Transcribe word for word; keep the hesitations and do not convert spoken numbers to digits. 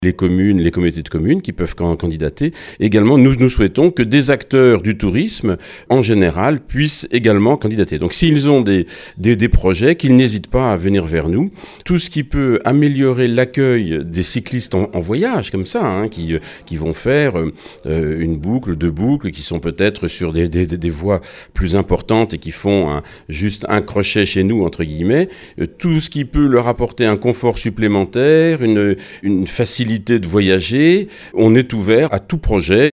les communes, les communautés de communes qui peuvent candidater. Également, nous, nous souhaitons que des acteurs du tourisme, en général, puissent également candidater. Donc, s'ils ont des, des, des projets, qu'ils n'hésitent pas à venir vers nous. Tout ce qui peut améliorer l'accueil des cyclistes en, en voyage, comme ça, hein, qui, qui vont faire euh, une boucle, deux boucles, qui sont peut-être sur des, des, des voies plus importantes et qui font un, juste un crochet chez nous, entre guillemets. Euh, tout ce qui peut leur apporter un confort supplémentaire, une, une facilité de voyager, on est ouvert à tout projet.